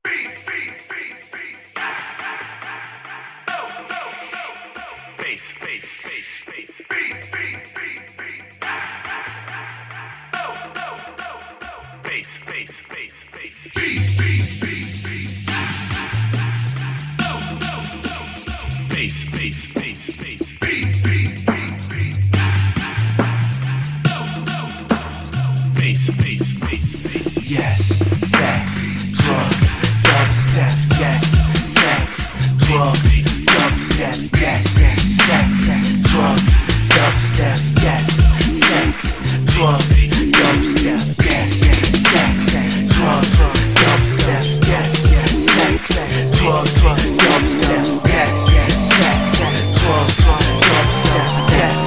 Yes, sex, drugs, dubstep. Yes, sex, drugs, dubstep. Yes, sex, drugs, dubstep. Yes, sex, drugs, dubstep. Yes, sex, drugs, dubstep. Yes, sex, drugs, dubstep. Yes, sex, drugs, dubstep. Yes,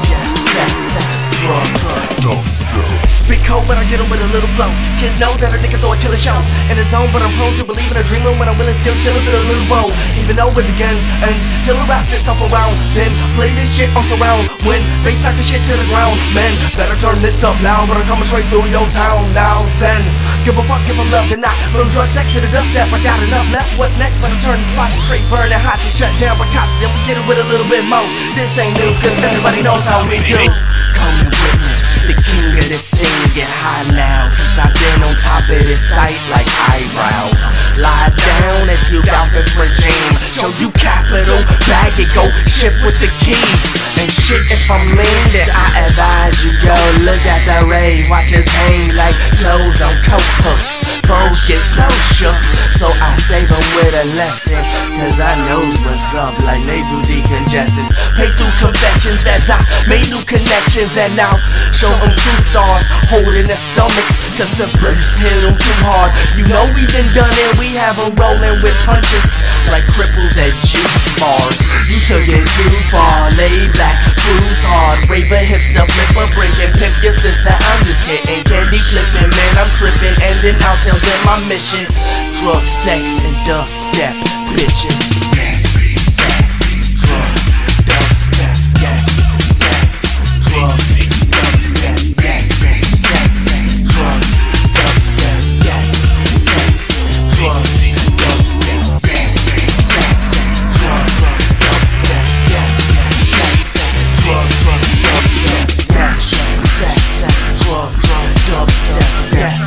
sex, drugs, dubstep. Spit cold, but I get 'em with a little flow. Kids know that a nigga throw a killer show in the zone, but I'm prone to believe in a dreamer when I'm willing still chillin' with a little roll. Even though it begins, ends, till the rap sits off around. Then play this shit on surround. When bass knock the shit to the ground, men better turn this up loud, but I'm coming straight through your town now. Zen, give a fuck if I'm loved or not. From drug sex to the dubstep, I got enough left. What's next? But I'm turning the spot to straight burn and hot to shut down by cops. Then we get it with a little bit more. This ain't news, cause everybody knows how we do. Come and witness the king of this scene get high now, cause I've been on top of this site like eyebrows. Lie down if you got this regime. Show you capital, bag it, go ship with the keys. And shit, if I'm lean, then I advise you go look at the ray, watch us hang like clothes on coat hooks. Foes get so shook, so I save them with a lesson, cause I knows what's up like nasal decongestants. Pay through confessions as I made new connections, and now show them true stars holding their stomachs, cause the verse hit them too hard. You know we been done it, we have them rolling with punches like cripples at juice bars. You took it too far, lay back, cruise hard, raver, hipster, flipper, breaking, pimp your sister. I'm just kidding, candy flipping, man, I'm tripping, and then I'll tell them my mission. Drug, sex, and dubstep, bitches. Yes, sex, drugs, dubstep. Yes, sex, drugs, dubstep. Yes, sex, drugs, dubstep. Yes, sex, drugs, dubstep. Yes, sex, drugs, dubstep. Yes, sex, drugs, dubstep. Yes, sex, drugs, dubstep. Yes,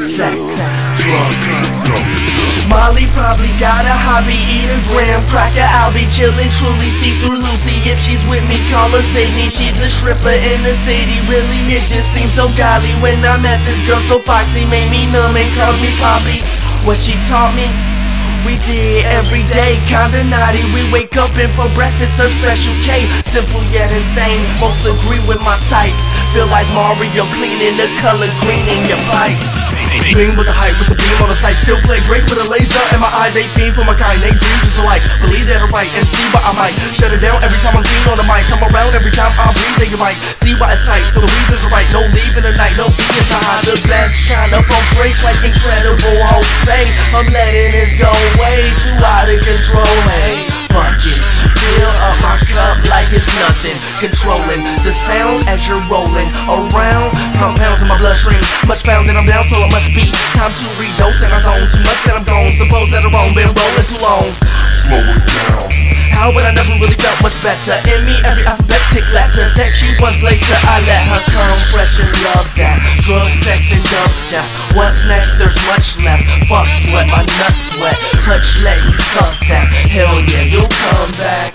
sex, drugs, dubstep. Molly probably got a hobby, eating graham cracker. I'll be chillin', truly see through Lucy. If she's with me, call her Sydney. She's a stripper in the city. Really, it just seems so golly when I met this girl so foxy, made me numb and called me Poppy. What she taught me, we did every day, kinda naughty. We wake up and for breakfast serve special K. Simple yet insane, most agree with my type. Feel like Mario cleaning the color green in your pipes. Beam with the hype, with the beam on the sight. Still play great with a laser in my eye. They fiend for my kind, they dream just alike. Believe that I'm right and see why I might shut it down every time I'm seen on the mic. Come around every time I breathe, they might see why it's tight. For the reasons are right, no leaving the night, no being to hide. The best kind of folk trace like Incredible Hulk. Say I'm letting this go way too out of control. Hey, fuck it, fill up my cup like it's nothing. Controlling the sound as you're rolling around. Compounds in my bloodstream, much found that I'm down, so it must be time to redose. And I zone too much and I'm gone. Suppose that I'm wrong, been rolling too long. Slow it down. How would I never really felt much better? In me, every alphabetic letter said she was later. I let her come fresh and love that. Drug, sex, and dubstep. What's next? There's much left. Fuck, sweat, my nuts wet. Touch, let you suck that. Hell yeah, you'll come back.